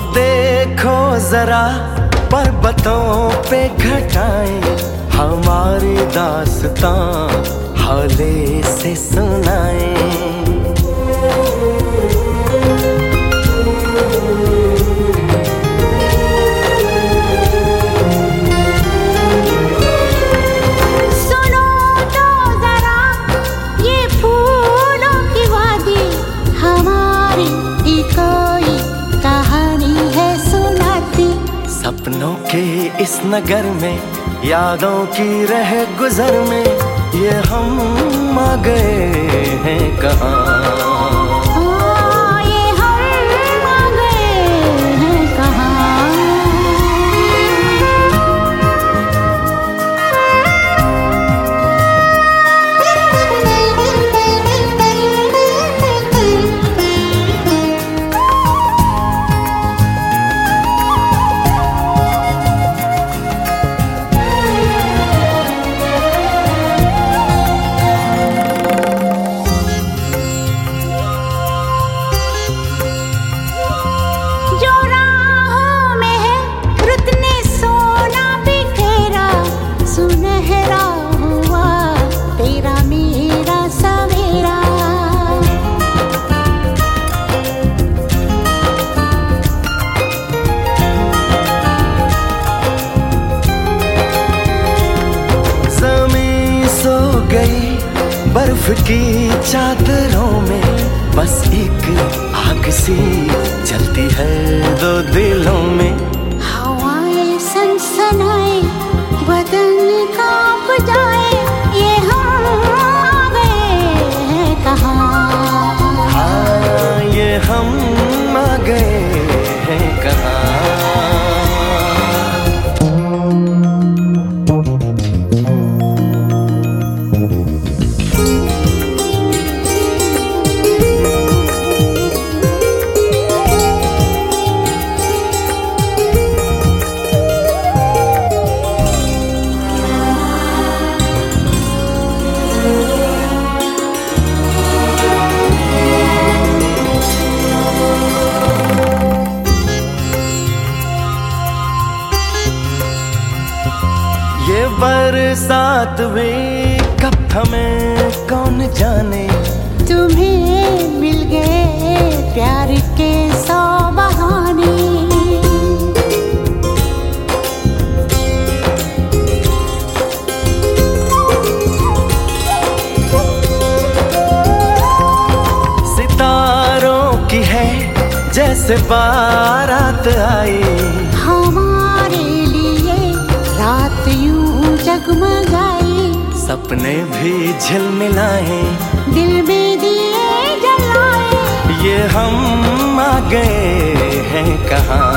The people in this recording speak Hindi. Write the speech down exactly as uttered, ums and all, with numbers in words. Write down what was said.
देखो जरा पर्वतों पे घटाएं, हमारी दास्तां हौले से सुनाएं। सपनों के इस नगर में, यादों की रह गुजर में, ये हम आ गए हैं कहाँ। बर्फ की चादरों में बस एक आग सी जलती है दो दिलों में। हवाएं सनसनाए, बदन कांप जाए, ये हम आ गए हैं कहाँ। हाँ, ये हम आ गए हैं कहाँ। ये बरसात में कब थमे कौन जाने, तुम्हें मिल गए प्यार के सौ बहाने। सितारों की है जैसे बारात आई, हमारे लिए रात यूं जगमगाई। सपने भी झिलमिलाए, दिल में दिए जलाए, ये हम आ गए हैं कहाँ।